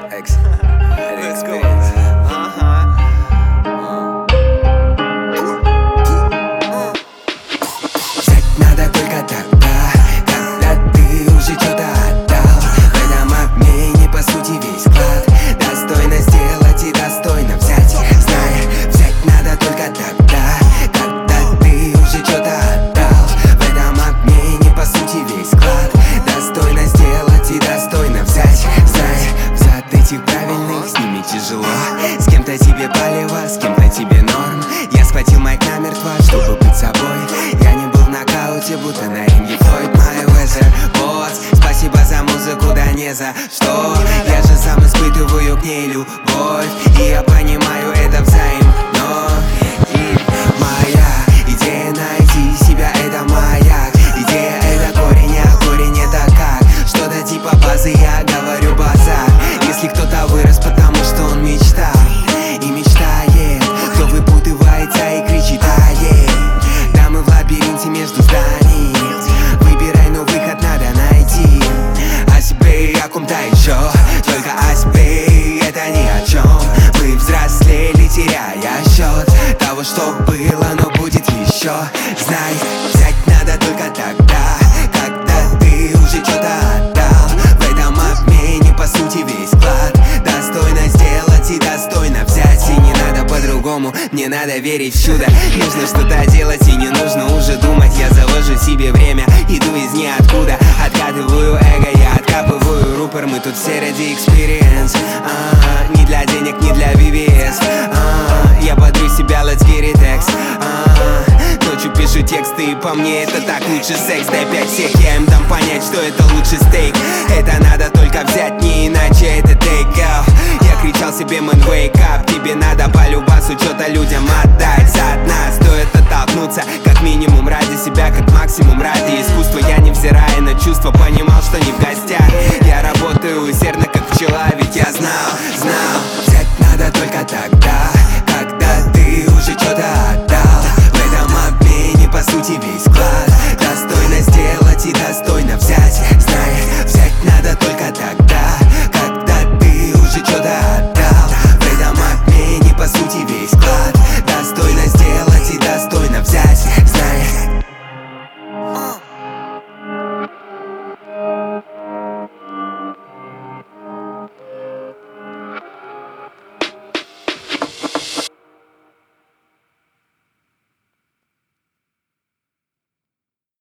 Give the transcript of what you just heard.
X. Let's go. Взять надо только тогда, когда ты уже что-то отдал. В этом обмене по сути весь клад. Достойно сделать и достойно взять. Знай, взять надо только тогда, когда ты уже что-то отдал. В этом обмене по сути весь клад. Достойно сделать и достойно взять. Знай, взад этих правильных с ними тяжело. С кем-то тебе палево, с кем-то тебе норм. Я схватил майк намертво, чтобы быть собой. Я не был в нокауте, будто на ринге Флойд. My weather boss, спасибо за музыку, да не за что. Я же сам испытываю к ней любовь, и я понимаю, это взаимно. Моя идея найти себя, это маяк. Идея это корень, а корень это как. Что-то типа базы, я говорю базар. Если кто-то вырос, потому что он мечтал и мечтает, кто выпутывается и кричит «Ае!». Да мы в лабиринте между зданий. Выбирай, но выход надо найти. О себе и о ком-то еще, только о себе, это ни о чем. Мы взрослели, теряя счет того, что было, но будет еще. Знай, взять надо только тогда, когда ты уже что-то отдал. В этом обмене по сути весь клад. Достойно сделать и достойно взять. И не надо по-другому, мне надо верить в чудо. Нужно что-то делать и не нужно уже думать. Я завожу себе время, иду из ниоткуда. Откатываю эго, я откапываю рупор. Мы тут все ради experience. Не для денег, не для VVS. Я бодрю себя, let's get it X. Ночью пишу тексты, и по мне это так лучше секс. Дай 5 всех, я им дам понять, что это лучший стейк. Это надо только взять, не иначе это take out. Я кричал себе, man, wake up. Тебе надо по любасу что-то людям отдать. За нас стоит оттолкнуться, как минимум ради себя, как максимум ради искусства. Я, невзирая на чувства, понимал, что не в гостях. Я работаю